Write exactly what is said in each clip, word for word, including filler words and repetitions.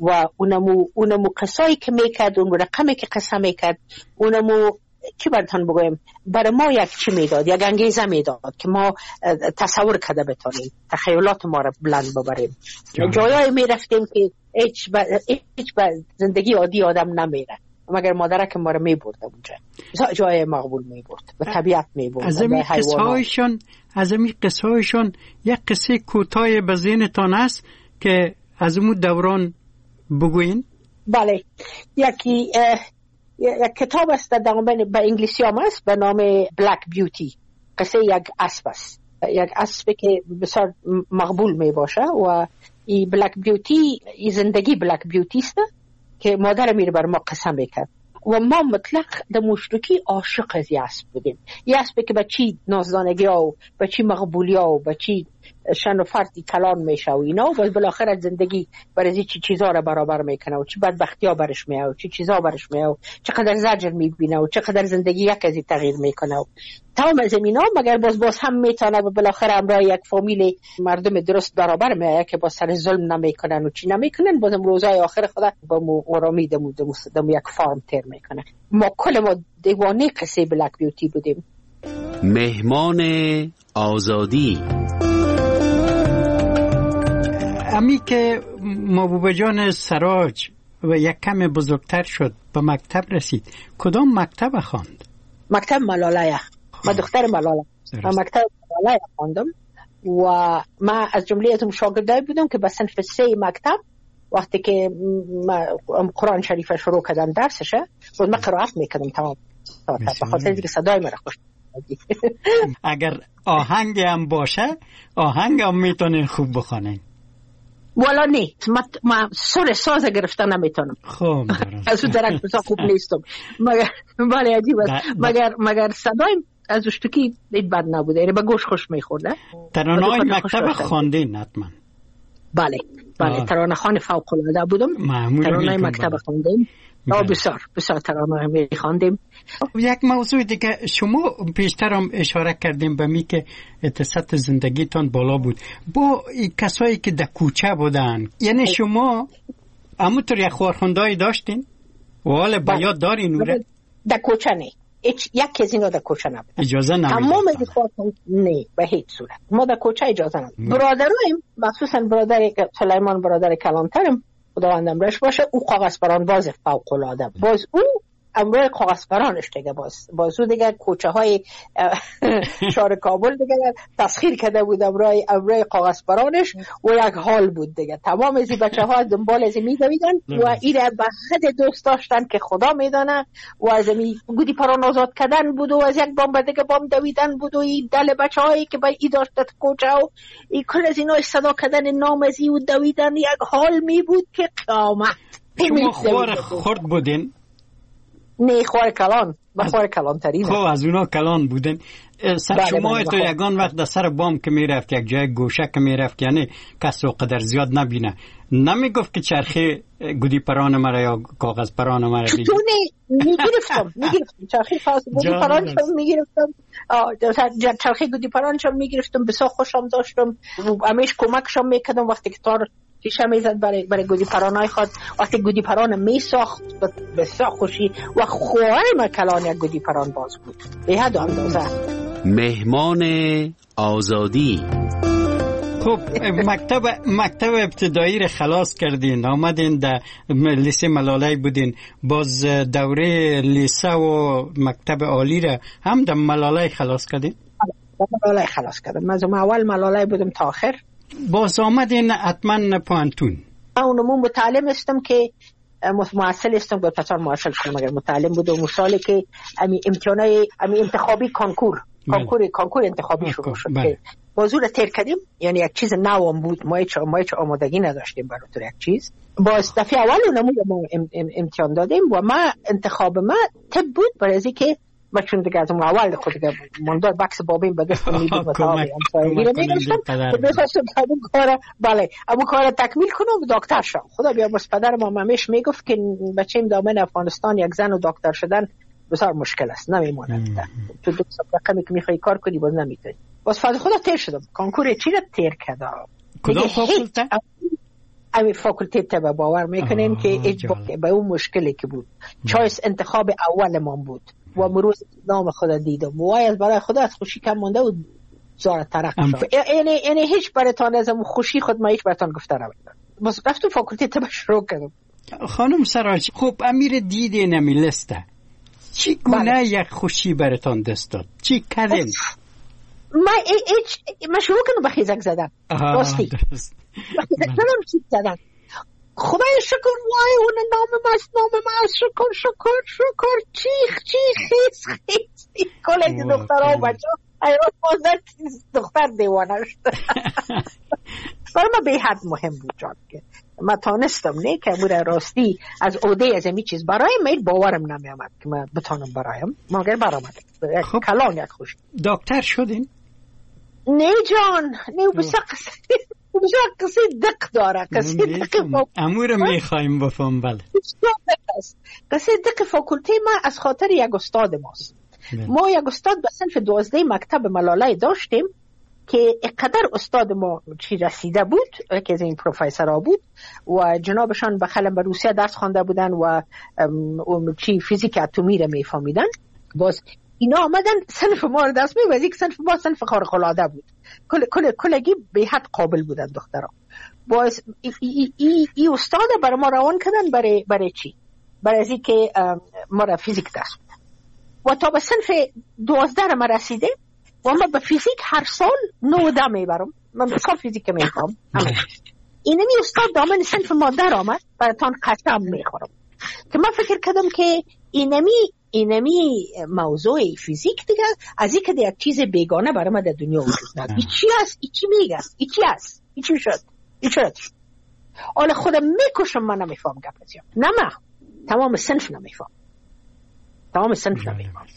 و اونمو اونمو قصایی که میکرد، اون رقمی که قصه میکرد، اونمو چی براتون بگویم، برای ما یک چی میداد، یک انگیزه میداد که ما تصور کرده بتونیم، تخیلات ما را بلند ببریم. جایایی میرفتیم که هیچ با هیچ با زندگی عادی آدم نمیره، مگر مادرک ما را میبرد اونجا، جای مقبول میبرد، به طبیعت میبرد. از این قصه هایشون از این قصه هایشون یک قصه کوتاه به ذهنتان هست که از اون دوران بگوین؟ بله، یکی یک کتاب است در نام به انگلیسی هم است به نام بلک بیوتی. قصه یک اسب است، یک اسب که بسیار مقبول می باشه و این بلک بیوتی، این زندگی بلک بیوتی است که مادر میره بر ما قسم میکرد و ما مطلق در مشترکی عاشق از این اسب بودیم. این اسب که به چی نازدانگی ها و به چی مقبولی ها و به چی شن و فردی کلان میشه و اینا، و بالاخره زندگی برای چی چیزا را برابر میکنه و چی بدبختی ها برش میاد و چی چیزا برش میاد و چقدر زجر میبینه و چقدر زندگی یک از این تغییر میکنه و تمام از اینا، مگر باز باز هم میتونه و بالاخره امرای یک فامیل مردم درست برابر میاد که با سر ظلم نمیکنن و چی نمیکنن، بازم روزای آخر خدا با مو آرامی دمو دمو یک فارم تیر میکنه. ما کل ما دیوانه قصه بلک بیوتی بودیم. مهمان آزادی. امی که محبوب جان سراج و یک کم بزرگتر شد به مکتب رسید، کدام مکتب خواند؟ مکتب ملالایه. ما دختر ملاله. ما مکتب ملالایه خواندم و ما از جمله از شاگردای بودم که به صنف سه مکتب وقتی که قرآن شریف شروع کردم درسشه بود ما قرائت میکردم تمام به خاطر اینکه صدای مرا خوش. اگر آهنگ هم باشه آهنگ هم میتونین خوب بخونین. والا نه، ما, ما سر ساز گرفتن نمیتونم. خوب از اون درک بسا خوب نیستم. مگر بله عجیب است. مگر مگر صدایم از اشتکی دید بد نبوده، یعنی به گوش خوش میخورده. ترانه های مکتب خواندین حتما؟ بله بله، ترانه خوان فوق العاده بودم. ترانه های مکتب خواندیم. آه بسیار بسیار ترانه میخواندیم. یک موضوع دیگه شما پیشتر هم اشاره کردیم به می که اتصالات زندگیتان بالا بود با کسایی که در کوچه بودن، یعنی شما همونطور یک خواهرخونده‌ای داشتین و حالا با یاد دارین اوره؟ در کوچه نه، هیچ یک از اینا در کوچه نبود، اجازه نمیداد تمام از خواهرخوند نه به هیچ صورت. ما در کوچه اجازه نمیداد. برادریم مخصوصا برادر سلیمان برادر کلانترم خداوندم رش باشه، او کاغذبران باز فوق العاده باز اون امروی کاغذبرانش دیگه باز باز او دیگه کوچه های شهر کابل دیگه تسخیر کرده بود امروی امروی کاغذبرانش و یک حال بود دیگه. تمام از بچه ها دنبال از می دویدن و این به حد دوست داشتن که خدا میدانه و از می گودی پران آزاد کردن بود و از یک بام به دیگه بام دویدن بود و این دل بچه هایی که به ای داشت کوچه و این کل از اینا صدا کردن نام از ای و دویدن یک حال می بود که قیامت. شما خوار خورد بودین؟ نه خوار کلان، با خوار کلان ترینه. خب از اونا کلان بودن. سر شما تو یگان وقت در سر بام که میرفت یک جای گوشه که میرفت یعنی کس رو قدر زیاد نبینه، نمیگفت که چرخی گودی پران مرا یا کاغذ پران مرا بگیر؟ چطور نه؟ میگرفتم میگرفتم چرخی گودی پران شم میگرفتم، چرخی گودی پران شم میگرفتم، بسیار خوشم داشتم، همیش کمکشم میکردم وقتی که تار پیشه میزد برای برای گودی پرانای خود. وقتی گودی پران میساخت بسیار خوشی و خواه ما کلان یک گودی پران باز بود به حد اندازه. مهمان آزادی. خب مکتب مکتب ابتدایی رو خلاص کردین، آمدین در لیسه ملاله بودین، باز دوره لیسه و مکتب عالی رو هم در ملاله خلاص کردین؟ در ملاله خلاص کردم. من اول ملاله بودم تا آخر. باز آمدین حتما پانتون. من اونمون متعلم استم که معسل استم با پسر معسل کنم، مگر متعلم بود و مثالی که امی امتحانای امی انتخابی کانکور کانکور کانکور انتخابی شروع شد که بازور تیر کردیم، یعنی یک چیز نوام بود، ما هیچ ما هیچ آمادگی نداشتیم برای تو یک چیز. باز دفعه اول اونمون ما امتحان دادیم و ما انتخاب ما طب بود، برای اینکه ما چون دیگه از اون اول خود دیگه ماندار بکس بابین به دست میدید و تمام همسایگی رو میگشتم که بساشم همون کار بله همون کار تکمیل کنم و دکتر شم. خدا بیا بس پدر ما همیش میگفت که بچه‌م دامن افغانستان یک زن و دکتر شدن بسیار مشکل است، نمیمونه تو دو سال رقمی که میخوای کار کنی باز نمیتونی. باز فاز خدا تیر شدم. کانکور چی رو تیر کردم؟ کدام فاکولته؟ امی فاکولته طب باور میکنیم که اجبار به اون مشکلی که بود چایس انتخاب اول من بود و امروز نام خدا دیدم و از برای خدا از خوشی کم مونده و زار ترق شد. یعنی یعنی هیچ براتون از اون خوشی خود ما هیچ براتون گفته نمیدونم. بس رفتم فاکولته طب شروع کردم. خانم سراج، خب امیر دیدی نمی لسته چی گونه یک خوشی براتون دست داد؟ چی کردین؟ ما ایچ ما شروع کردم به خیزک زدن. راستی بخیزک زدن چی زدن. خدای شکر وای اون نام ماست نام ماست شکر شکر شکر چیخ چیخ خیز خیز کلید دختر ها بچه ایران بازد دختر دیوانه شد. برای ما به حد مهم بود جان که ما تانستم نه که بود راستی از عده از امی چیز برایم مید باورم نمی آمد که من بتانم برایم مگر برآمد. خب کلان یک خوش دکتر شدین؟ نه جان نه بسیار بسیار کسی دق داره کسی دق امور میخوایم بفهم. بله کسی دق فاکولته ما از خاطر یک استاد ماست. ما یک استاد به صنف دوازده مکتب ملاله داشتیم که اقدر استاد ما چی رسیده بود که از این پروفیسورها بود و جنابشان بخلم به روسیه درس خوانده بودن و چی فیزیک اتمی رو میفهمیدن. باز اینا آمدن صنف ما رو دست می‌وزید که صنف ما صنف خارق العاده بود. کل کل کلگی به حد قابل بودن دخترها. باز ای, ای, ای, ای استاد برای ما روان کردن برای برای چی؟ برای از اینکه ما را فیزیک درس بدن. و تا به صنف دوازده ما رسیده و ما به فیزیک هر سال نوده میبرم. من بسیار فیزیک میفهم. اینمی استاد دامن صنف ما در آمد براتون قسم میخورم که من فکر کردم که اینمی اینمی موضوع فیزیک دیگه از این که یک چیز بیگانه برای ما در دنیا وجود نداره. این چی است؟ این چی میگه؟ این چی است؟ این چی شد؟ این شد؟ حالا خودم میکشم من نمیفهم گپ ازیم. نه من تمام صنف نمیفهم. تمام صنف نمیفهم.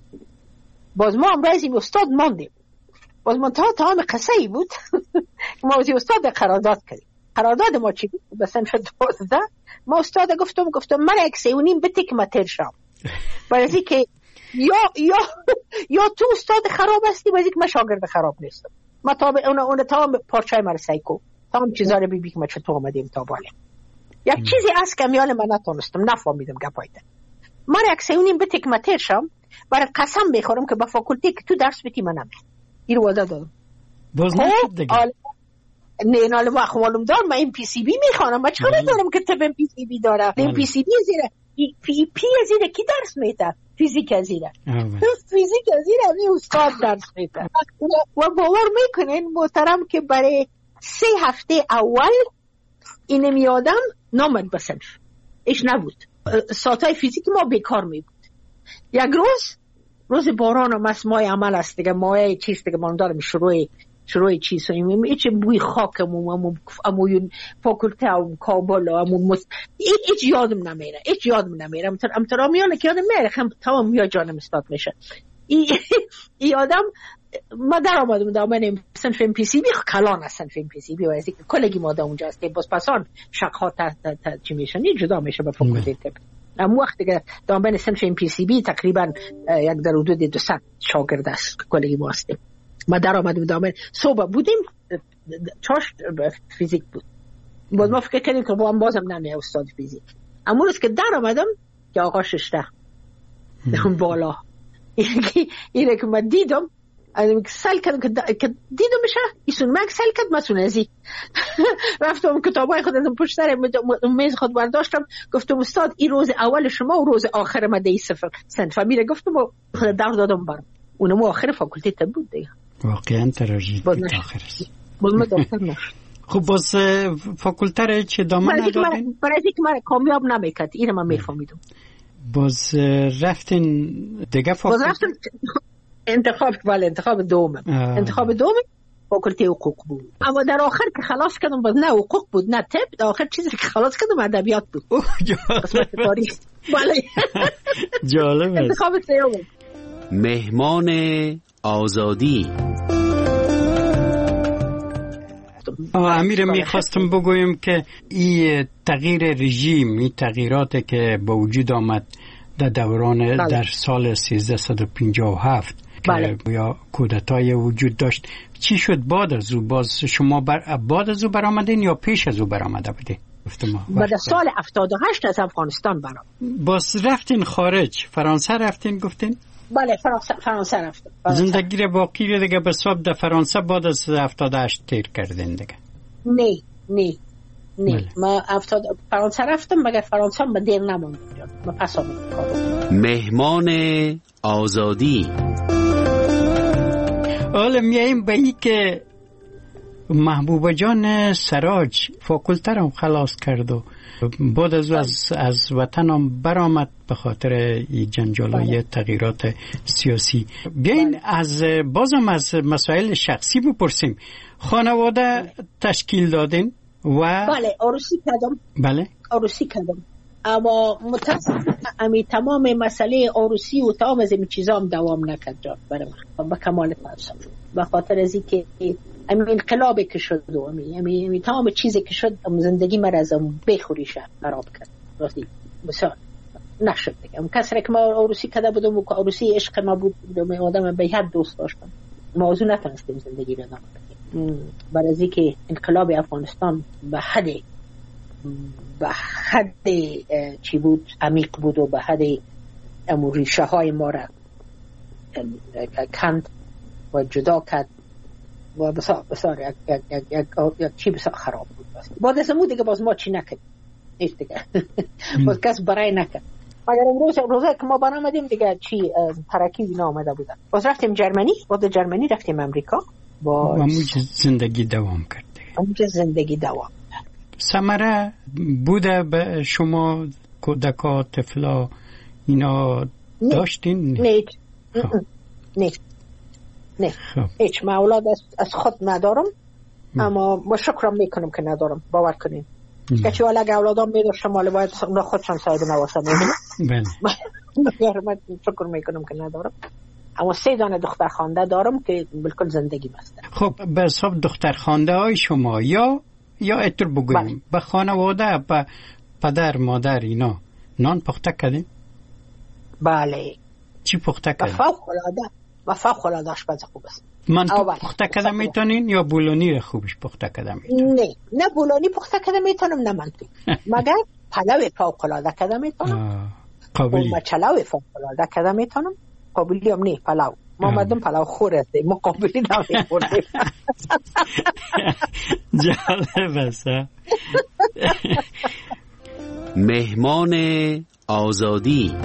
باز ما امروز این استاد ماندیم. باز من تا تمام قصه ای بود ما از استاد قرارداد کردیم. قرارداد ما چی بود؟ به صنف دوازده ما استاد گفتم گفتم من یک سه و نیم بده که من تیر شم. برای که یا یا یا تو استاد خراب هستی برای که من شاگرد خراب نیستم. ما تا اون اون تا پارچه من سایکو تمام چیزا رو ببین که ما چطور اومدیم تا بالا. یک چیزی از که میال من نتونستم نفهمیدم گپایده. من یک سه و نیم بده که من تیر شم برای قسم بخورم که با فاکولته که تو درس بدی من نمیام. این رو وعده دادم. باز نشد دیگه. نه نه ما خودم دارم من ام پی سی بی میخوانم. ما چرا دارم که تو ام پی سی بی داره؟ ام پی سی بی زیره پی پی پی زیره کی درس میده؟ فیزیک زیره. فیزیک زیره می استاد درس میده. و باور میکنین محترم که برای سه هفته اول اینم یادم نامد به صنف. ایش نبود. ساعتای فیزیک ما بیکار می بود. یک روز روز باران و مسمای عمل است دیگه مایه چیز دیگه من دارم شروع شروع چیز هایی ایچ بوی خاکمون امون امون فاکولته و کابل و امون مست ایچ یادم نمیره ایچ یادم نمیره ام ام ترامیانه که یادم میره خم تمام یا جانم استاد میشه ای یادم ما در آمدم دامن صنف ام پی سی بی کلان هستن ام پی سی بی و از اینکه کلگی ما دا اونجا هستیم باز پسان شقها تا تا چی میشن جدا میشه به فاکولته طب. اما وقتی که دامن صنف ام پی سی بی تقریبا یک در حدود دویست شاگرد است کلگی ما هستیم. ما در آمدیم دامن صبح بودیم چاش فیزیک بود. باز ما فکر کردیم که با هم بازم نمیه استاد فیزیک. اما روز که در آمدم که آقا ششته بالا اینه که من دیدم سل کردم که دیدم میشه ایسون من سل کرد مسون ازی رفتم کتابای خود ازم پشت سر میز خود برداشتم گفتم استاد این روز اول شما و روز آخر ما دی صفر سنت فامیره گفتم و خود در دادم برم اونم آخر فاکولته طب بود دیگه واقعا تراژدی بود آخرش. باز ما دکتر نشد. خب باز فاکولته را چه دامن ندادین؟ برای اینکه من کامیاب نمیکرد اینو من میفهمیدم. باز رفتین دیگه فاکولته؟ باز رفتم انتخاب ولی انتخاب دوم انتخاب دوم فاکولته حقوق بود. اما در آخر که خلاص کردم باز نه حقوق بود نه طب. در آخر چیزی که خلاص کردم ادبیات بود. قسمت تاریخ. بله. جالب است. انتخاب سوم. مهمان آزادی. امیر میخواستم بگویم که این تغییر رژیم این تغییراتی که با وجود آمد در دوران در سال سیزده و پنجاه و هفت بله. که یا کودتای وجود داشت. چی شد بعد از او؟ باز شما بر... بعد از او برآمدین یا پیش از او برآمده بودین؟ بعد سال هفتاد و هشت از افغانستان برام. باز رفتین خارج، فرانسه رفتین گفتین؟ بله فرانسه فرانسه رفتم. زندگی را باقی رو دیگه به حساب در فرانسه بعد از هفتاد و هشت تیر کردین دیگه؟ نه نه نه بله. ما افتاد فرانسه رفتم مگر فرانسه هم دیر نموند ما پس آمدم. مهمان آزادی. حالا میاییم به ای که محبوبه جان سراج فاکولته رو خلاص کرد و بعد از از, از وطن هم برآمد به خاطر جنجالای تغییرات سیاسی. بیاین بله. از بازم از مسائل شخصی بپرسیم. خانواده تشکیل دادین و بله عروسی کردم. بله عروسی کردم اما متاسفانه امی تمام مسئله عروسی و تمام از این چیزا هم دوام نکرد جان برای من به کمال تاسف به خاطر از اینکه امی انقلابی که شد و امی, امی, امی تمام چیزی که شد زندگی من از بخوریش خراب کرد راستی بسیار نشد دیگه. اون کسی که ما عروسی کرده بودم و عروسی عشق ما بود و آدم به حد دوست داشتم موضوع نتونستیم زندگی رو ادامه بدیم برای از اینکه انقلاب افغانستان به حد به حد چی بود عمیق بود و به حد امور ریشه های ما را کند و جدا کرد و بسیار بسیار یک یک یک یک یک چی بسیار خراب بود. بعد از اون دیگه باز ما چی نکرد نیست دیگه باز کس برای نکرد مگر امروز روزه که ما برآمدیم دیگه چی ترکی اینا آمده بودن. باز رفتیم جرمنی، بعد جرمنی رفتیم امریکا و همونجا زندگی دوام کرد. همونجا زندگی دوام. ثمره بوده به شما کودکا طفلا اینا داشتین؟ نه نه نه هیچ ما اولاد از خود ندارم اما ما شکرم میکنم که ندارم باور کنین که چه ولی اگه اولادام میداشتم مالی باید خودشان ساید نواسم میبینم من شکر میکنم که ندارم اما سه دانه دختر خانده دارم که بلکل زندگی بسته. خب به حساب دختر خانده های شما یا یا اتر بگویم به خانواده به پدر مادر اینا نان پخته کردین؟ بله. چی پخته کردین؟ فوق العاده و فوق العاده آشپز خوب است. من پخته کده میتونین یا بولونی خوبش پخته کده میتونین؟ نه نه بولونی پخته کده میتونم نه منطقی مگر پلو فوق العاده کده میتونم قابلی و مچلو فوق العاده کده میتونم قابلی هم نه پلو ما مردم پلو خور هستیم ما قابلی نمیخوریم. جالب است. مهمان آزادی.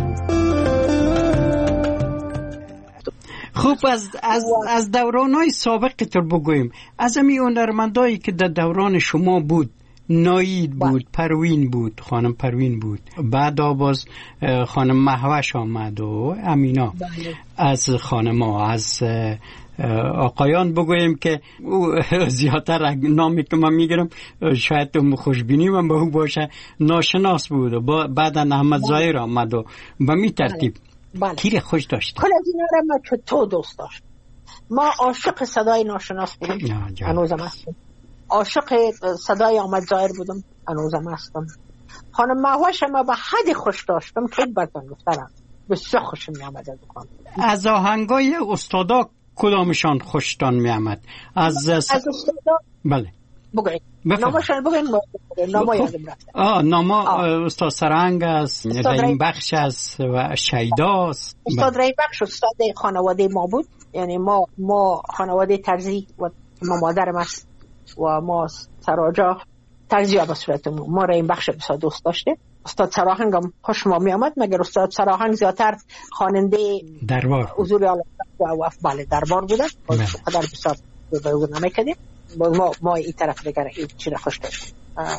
خوب از از از دوران‌های سابق که تر بگوییم از امی هنرمندایی که در دوران شما بود ناید بود پروین بود خانم پروین بود بعد باز خانم مهوش آمد و امینا از خانم‌ها از آقایان بگوییم که زیادتر نامی که من میگیرم شاید تو خوشبینی من به او باشه ناشناس بود و بعد احمد ظاهر آمد و به می ترتیب بله. کیر خوش داشت کل از اینا را ما که تو دوست داشت ما عاشق صدای ناشناس بودم هنوزم هستم عاشق صدای احمد ظاهر بودم هنوزم هستم خانم مهوش ما به حد خوش داشتم که براتون گفتم بسیار خوشم میامد از خانم از آهنگای استادا کدامشان خوشتان میامد از از استادا بله بگوید نامشان بگوید ناما یادم رفته آه ناما استاد سرنگ است رحیم بخش است و شیدا است استاد رحیم بخش استاد خانواده ما بود یعنی ما ما خانواده ترزی و ما مادرم است و ما سراجا ترزی ها به صورتمون ما رحیم بخش بسیار دوست داشته استاد سراهنگ هم خوش ما می آمد مگر استاد سراهنگ زیادتر خواننده دربار حضور اعلی و بله دربار بوده قدر بسیار به او نمیکردیم ما ما این طرف دیگر این چیز خوش داشتیم.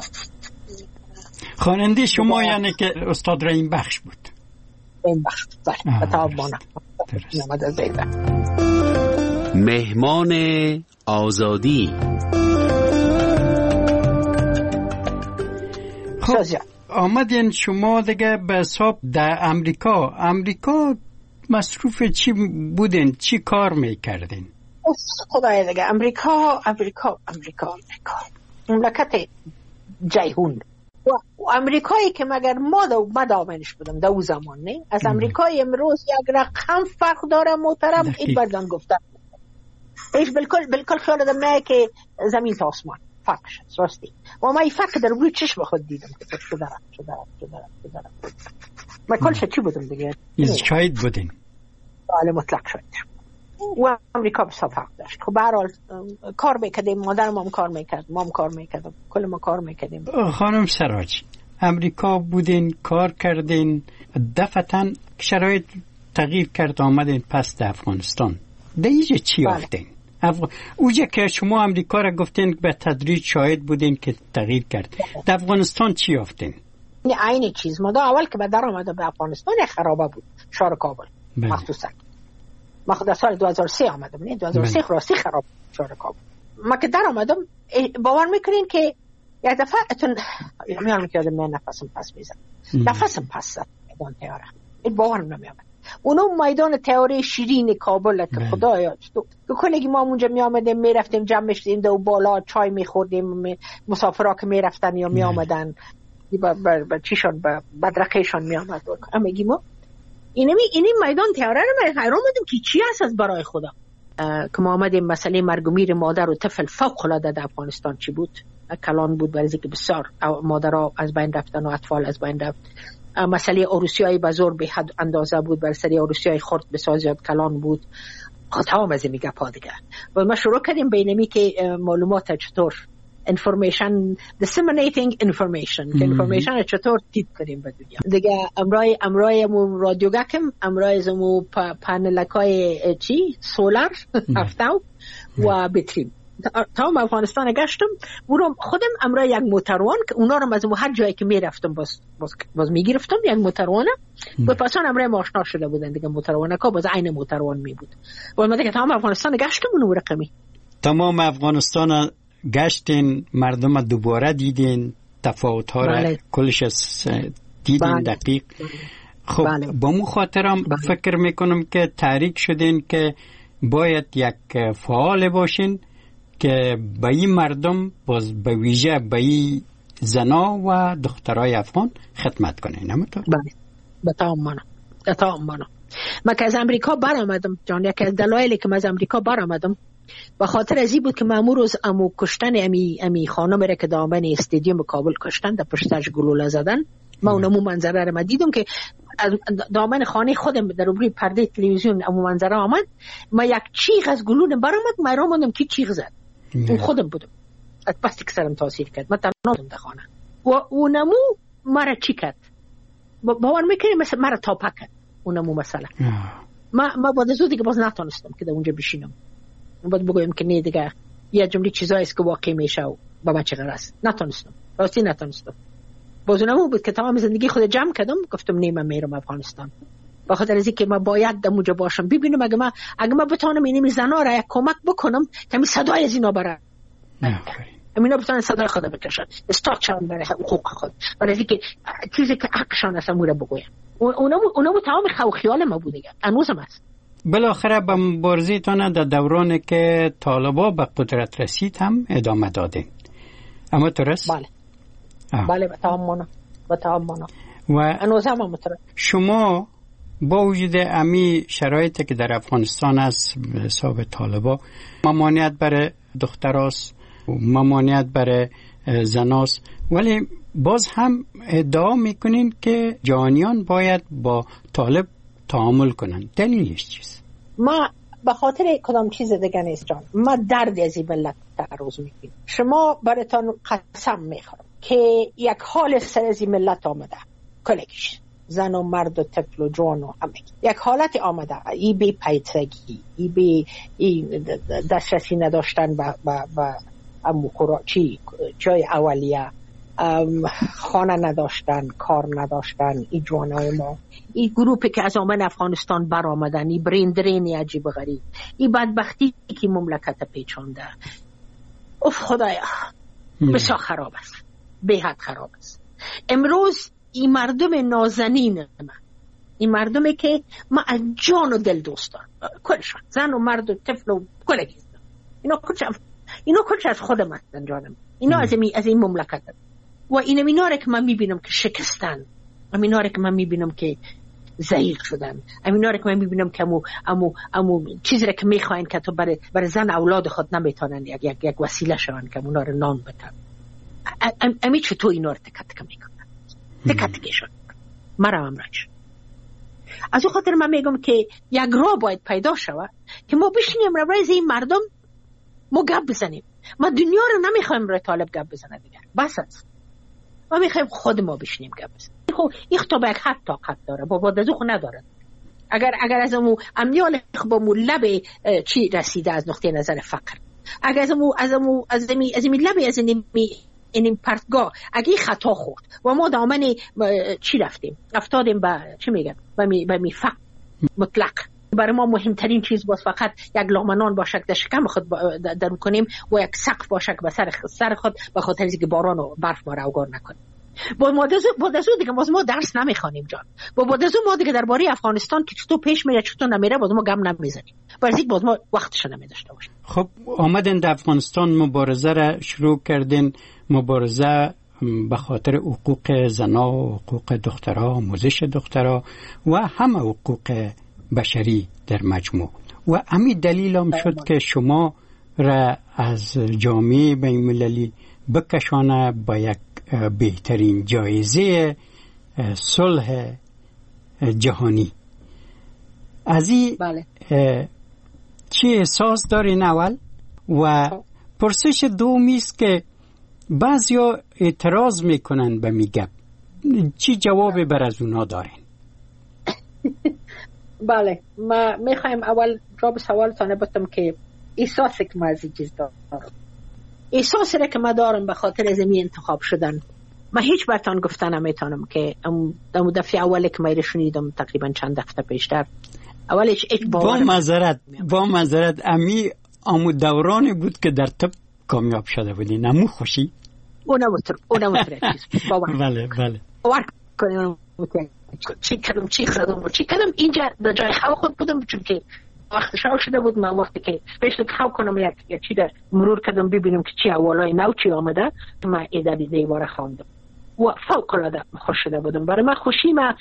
خواننده شما یعنی که استاد رحیم بخش بود رحیم بخش بله بتاب مانه نمد از زیده. مهمان آزادی. خب آمدین شما دیگه به حساب در امریکا امریکا مصروف چی بودین چی کار میکردین؟ خدای دیگه امریکا امریکا امریکا امریکا مملکت جیهون و امریکایی که مگر ما دو بدامنش بودم دو زمان نه از امریکای امروز یک رقم فرق داره محترم. این بردان گفتم ایش بالکل بالکل خیال دارم نه که زمین تا آسمان فرقش است راستی. و ما این فرق در روی چشم خود دیدم که چه دارم چه دارم چه دارم چه دارم ما کلش چی بودم دیگه شاید بودین بله مطلق شاید و امریکا بسیار فرق داشت. خب به هر حال کار میکردیم، مادرم هم کار میکرد، ما هم کار میکردیم، کل ما کار میکردیم. خانم سراج امریکا بودین کار کردین، دفعتاً شرایط تغییر کرد آمدین پس در افغانستان دیگه چی آفتین؟ افغ... اوجه که شما امریکا را گفتین به تدریج شاهد بودین که تغییر کرد، در افغانستان چی آفتین؟ این چیز ما دا اول که به در آمده به افغانستان خرابه بود شهر کابل مخصوصا. ما خود سال دو هزار و سه آمدم، نه دو هزار و سه راستی خراب شهر کابل. ما که در آمدم باور میکنین که یک دفعه اتون میارم که آدم نفسم پس میزن نفسم پس زد میدان تیاره این باور نمیامد. اونو میدان تیاره شیرین کابل که خدایا تو کلگی ما اونجا میامدیم میرفتیم جمع میشدیم دو بالا چای میخوردیم، مسافرها که میرفتن یا میامدن با چیشان با بدرقهشان میامد میگیم ما اینمی اینی میدان تیاره رو من حیران بودم که چی هست از برای خدا. که ما آمدیم مسئله مرگ و میر مادر و طفل فوق العاده در افغانستان چی بود کلان بود، برای اینکه بسیار مادرها از بین رفتن و اطفال از بین رفت. مسئله عروسیای بزرگ به حد اندازه بود، برای سری عروسیای خرد بسیار زیاد کلان بود. تمام از این میگه پا دیگه و ما شروع کردیم بینمی که معلومات چطور information disseminating information که information چطور تیپ کنیم به دنیا دیگه. امرای امرای مو رادیوگاکم امرای مو پانلکای چی سولار هفتاو و بتریم تمام افغانستان گشتم. برام خودم امرای یک موتروان که اونا رو از هر جایی که میرفتم باز باز, باز میگرفتم یک موتروانه و پسان امرای آشنا شده بودن دیگه. موتروانه که باز عین موتروان می بود و من دیگه تمام افغانستان گشتم اون رقمی. تمام افغانستان گشتین، مردم دوباره دیدین، تفاوت ها را کلش دیدین بله. دقیق خب بله. با مو خاطرم بله. فکر میکنم که تحریک شدین که باید یک فعال باشین که به این مردم باز به ویژه به این زنا و دخترای افغان خدمت کنین. همونطور؟ بله به تمام مانا به تمام مانا. من که از امریکا برآمدم جان، یکی از دلایلی که من از امریکا برآمدم به خاطر ازی بود که مامور از امو کشتن امی امی خانم را که دامن استادیوم کابل کشتن در پشتش گلوله زدن. ما اونمو منظره رو ما دیدم که دامن خانه خودم در روی پرده تلویزیون امو منظره آمد. ما یک چیغ از گلوله برآمد، ما را ماندم کی چیغ زد. اون خودم بودم. از پس که سرم تاثیر کرد. من تنها بودم در خانه و اونمو مرا چی کرد باور میکنی مثلا مرا تاپا کرد اونمو مثلا ما ما بعد از اون دیگه باز نتونستم که در اونجا بشینم. باید بگویم که نه دیگه یه جمله چیزایی است که واقعی میشه و با من چقدر است. نتونستم راستی نتونستم. باز اونمو بود که تمام زندگی خود جمع کردم گفتم نه من میرم افغانستان با خاطر از اینکه من باید در اونجا باشم ببینم اگه من اگه من بتونم این زنا را یک کمک بکنم که می صدای از اینا بره اینا بتونن صدای خود بکشن استارچان برای حقوق خود برای اینکه چیزی که حقشان است مورا بگویم. اونمو اونمو تمام خو خیال ما بود دیگه هنوزم است. بالاخره به مبارزتان در دورانی که طالبا به قدرت رسید هم ادامه دادین. اما درست؟ بله آه. بله به تمام مانا به تمام مانا و هنوزم هم مطرح. شما با وجود امی شرایطی که در افغانستان است به حساب طالبا ممانعت برای دختراست و ممانعت برای زناست، ولی باز هم ادعا میکنین که جهانیان باید با طالب تعامل کنن. دلیلش چیست؟ ما به خاطر کدام چیز دیگه نیست جان. ما درد از این ملت تعرض میکنیم. شما براتون قسم میخورم که یک حال سر از این ملت آمده کلگیش زن و مرد و طفل و جوان و همه یک حالت آمده. ای بی پیترگی، ای بی ای دسترسی نداشتن با با با امو چی جای اولیه، خانه نداشتن، کار نداشتن. این جوانای ما، این گروپی که از آمن افغانستان بر آمدن، این برندرینی عجیب غریب، این بدبختی که مملکت پیچانده. اف خدایا بسیار خراب است، به حد خراب است. امروز این مردم نازنین من، این مردمی که ما از جان و دل دوستان کلشان، زن و مرد و طفل و کلگی، اینا کلش اینا کلش از خودم هستن جانم. اینا از این از این مملکت هستن. و این امیناره که من میبینم که شکستن، امیناره که من میبینم که ضعیف شدن، امیناره که من میبینم که امو امو امو چیزی را که میخواین که تو برای برای زن اولاد خود نمیتونن یک یک یک وسیله شون که اونا رو نان بدن. امی چطور اینا رو تکه تکه میکنن، تکه تکه شون مرا امرش. از اون خاطر من میگم که یک راه باید پیدا شود که ما بشینیم رو برای این مردم ما گپ بزنیم. ما دنیا رو نمیخوایم برای طالب گپ بزنه دیگر، بس است. ما میخوایم خود ما بشینیم گپ بزنیم. خب این خطاب یک حد طاقت داره، با دزو خو نداره. اگر اگر از امو امنیال با مو لب چی رسیده از نقطه نظر فقر، اگر از امو از امو از می از می لب از این این پرتگاه اگه خطا خورد و ما دامن چی رفتیم افتادیم به چی میگن به می به می فقر مطلق. برای ما مهمترین چیز باز فقط یک لقمه نان باشه در شکم خود در کنیم و یک سقف باشه به سر سر خود به خاطر اینکه باران و برف ما رو اوگار نکنه. با مادزو با دزو دیگه باز ما درس نمیخوانیم جان. با با دزو ما دیگه درباره افغانستان که چطور پیش میره چطور نمیره باز ما گم نمیزنیم. باز یک باز ما وقتش نمیداشته باشیم. خب آمدن در افغانستان مبارزه را شروع کردین، مبارزه به خاطر حقوق زنا و حقوق دخترها، آموزش دخترها و همه حقوق بشری در مجموع. و همین دلیل هم شد که شما را از جامعه بین‌المللی بکشانه با یک بهترین جایزه صلح جهانی. از این بله. چی احساس دارین اول؟ و پرسش دومی است که بعضیا اعتراض میکنن به میگم، چی جواب بر از اونا دارین؟ بله، ما میخوایم اول جواب سوالتان بدم که احساسی که ما از این چیز دارم، احساسی را که ما دارم به خاطر زمین انتخاب شدن. ما هیچ برتان گفتن نمیتونم که اون دفعه اولی که ما رو شنیدم تقریبا چند هفته پیشتر اولش ایک باور با معذرت با معذرت امی امو دورانی بود که در طب کامیاب شده بودی، نمو خوشی اونم وتر اونم وتر باور بله بله باور کنیم چی کردم چی کردم چی کردم اینجا در جای خو خود بودم، چون که وقت شاو شده بود. من وقتی که پیش خو کنم یک یک چی در مرور کردم ببینم که چی اولای نو چی آمده، من ایده دیواره خواندم و فوق العاده خوش شده بودم. برای من خوشی ما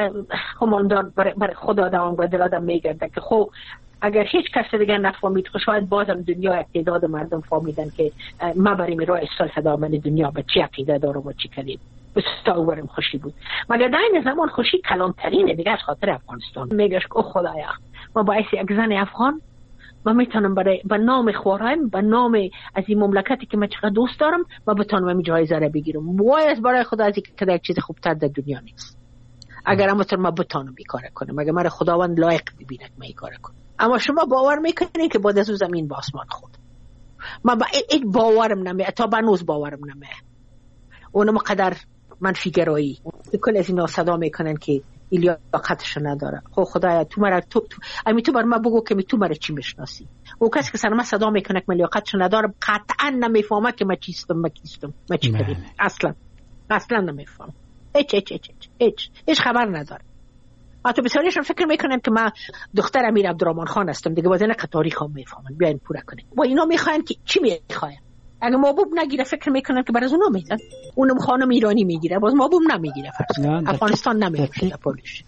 خماندار برای, برای خدا دوام و دل آدم میگرده که خب اگر هیچ کس دیگه نفهمید خب شاید بازم دنیا تعداد مردم فهمیدن که ما برای راه صلح دامن دنیا به چی عقیده دارم و چی کردیم. بسیار خوشی بود. مگر در این زمان خوشی کلانترینه دیگه از خاطر افغانستان. میگش که خدایا ما باعث یک زن افغان ما میتونم برای به نام خورایم به نام از این مملکتی که من چقدر دوست دارم و بتونم این جایزه را بگیرم. وای از برای خدا از اینکه یک چیز خوبتر در دنیا نیست. اگر هم ما بتونم این کار کنم، اگر من خداوند لایق ببینه که من این کار کنم. اما شما باور میکنید که بعد از زمین به آسمان خود من با این باورم نمیه، تا بنوز باورم نمیه. اونم قدر منفی گرایی کل از اینا صدا میکنن که ایلیا لیاقتش نداره. خب خدایا تو مرا تو, تو امی تو بر ما بگو که تو مرا چی میشناسی. او کسی که سر ما صدا میکنه که من لیاقتش نداره قطعا نمیفهمه که من چیستم من کیستم من چی کردم. اصلا اصلا نمیفهم. هیچ هیچ هیچ هیچ هیچ خبر نداره. حتی بسیاریشون فکر میکنن که من دختر امیر عبدالرحمن خان هستم دیگه، واسه نه تاریخ هم میفهمن. بیاین پورا کنیم و اینا میخواین که چی میخواین. اگه محبوب نگیره فکر میکنن که برای اونا میدن، اونم خانم ایرانی میگیره باز محبوب نمیگیره. افغانستان نمیگیره پولش.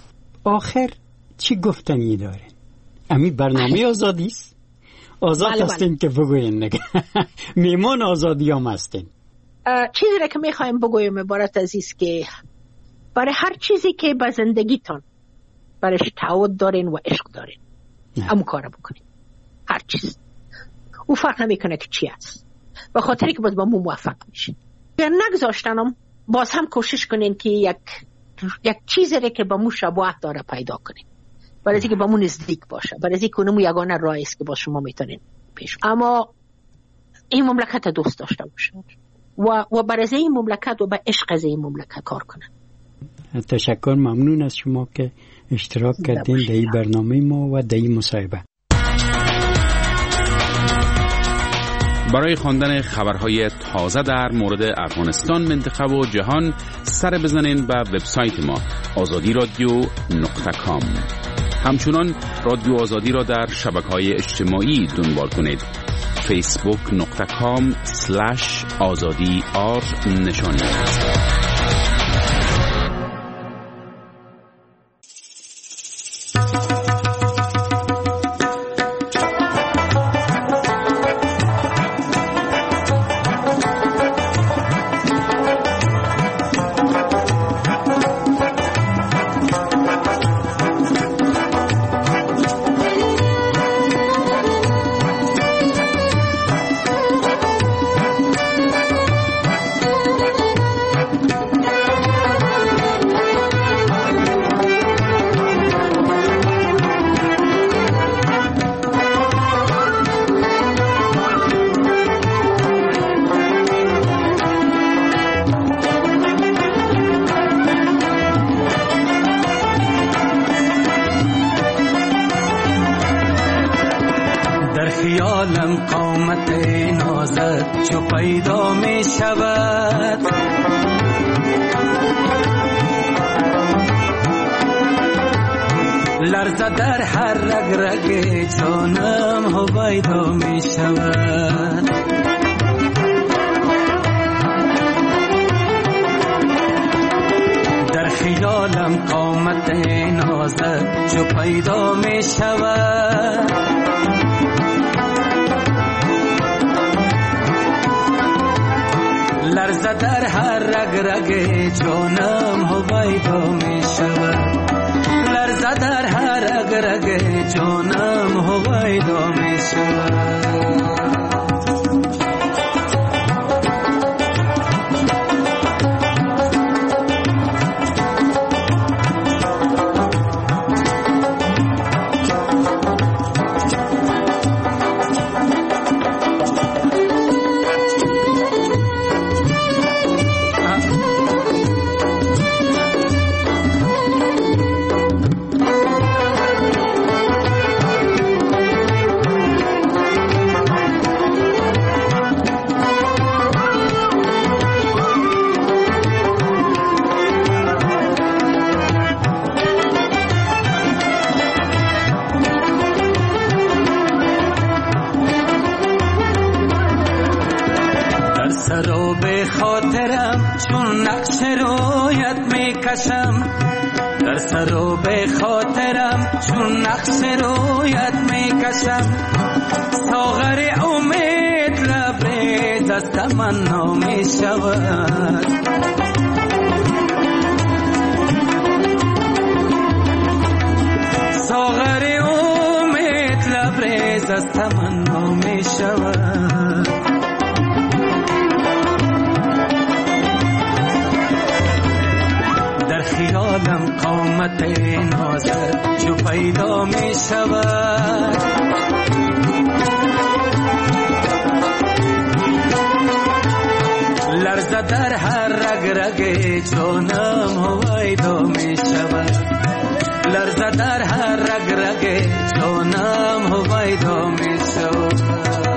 آخر چی گفتنی داره؟ امی برنامه آزادی است. آزاد بله هستین بله. که بگوین نگه میمون آزادی هم هستین. چیزی را که میخوایم بگویم عبارت از است که برای هر چیزی که به زندگیتان برایش تعهد دارین و عشق دارین همون کارو بکنین. هر چیز او فرق نمیکنه که چی است، به خاطری که باز با مو موفق میشین. یا نگذاشتنم باز هم کوشش کنین که یک یک چیزی که با مو شباهت داره پیدا کنین، برای اینکه با مو نزدیک باشه، برای اینکه اونم یگانه راهی است که با شما میتونین پیش. اما این مملکت دوست داشته باشین و و برای این مملکت و به عشق از این مملکت کار کنن. تشکر، ممنون از شما که اشتراک کردین در این برنامه ما و در این مصاحبه. برای خواندن خبرهای تازه در مورد افغانستان، منطقه و جهان سر بزنین به وبسایت ما آزادی رادیو نقطه کام. همچنان رادیو آزادی را در شبکه‌های اجتماعی دنبال کنید. فیسبوک نقطه کام سلش آزادی آر نشانی است. خیالم قامت نازت چو پیدا می شود، لرزه در هر رگ رگ جانم هویدا می شود. در خیالم قامت نازت چو پیدا می شود، لرزه در هر رگ رگ جانم هویدا می شود، لرزه در هر رگ رگ جانم هویدا می شود. سراب خاطرم چون نقش رویت می کشم، در سراب خاطرم چون نقش رویت می کشم، ساغر امید لبریز از تمنا می شود، ساغر امید لبریز از تمنا می شود. خیالم قامت نازت چو پیدا می شود، لرزه در هر رگ رگ جانم هویدا می شود، لرزه در هر رگ رگ جانم هویدا می شود.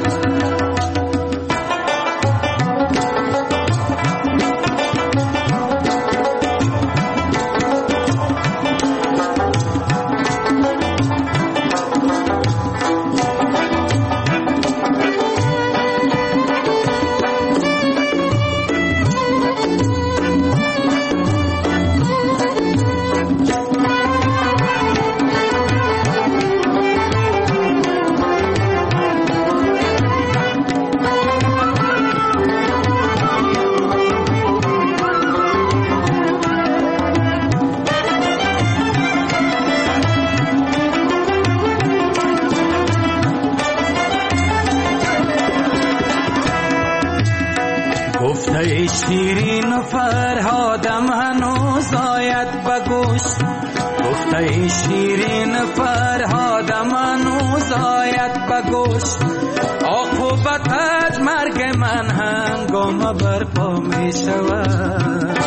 گفته شیرین و فرهادم هنوز آید بگوش، گفته شیرین و فرهادم هنوز آید بگوش، عاقبت از مرگ من هنگام برپا می شود،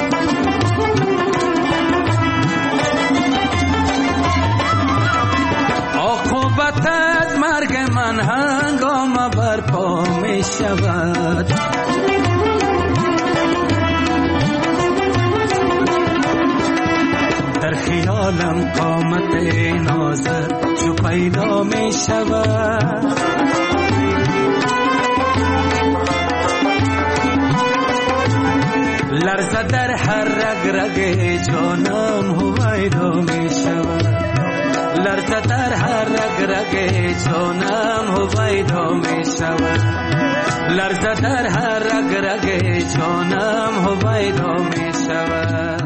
عاقبت از مرگ من هنگام برپا می شود. در خیالم قامت نازت چو پیدا می شود، لرزه در هر رگ رگ جانم هویدا می شود لرزه در هر رگ رگ جانم هویدا می شود لرزه در هر رگ رگ جانم هویدا می شود